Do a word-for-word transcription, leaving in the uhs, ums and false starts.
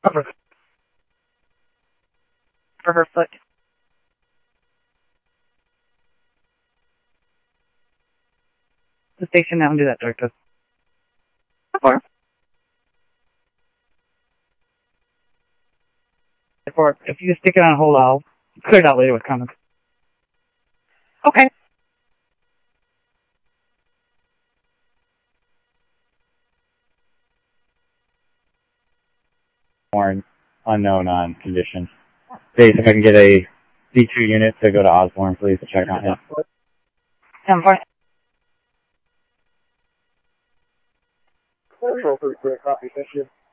Over. For her foot. The station now and do that, Doctor. Four. Four. If you just stick it on hold, I'll clear it out later with comments. Okay. Osborne, unknown on condition. Dave, if I can get a D two unit to go to Osborne, please, to check on him. I'm fine. Control three, quick copy, thank you.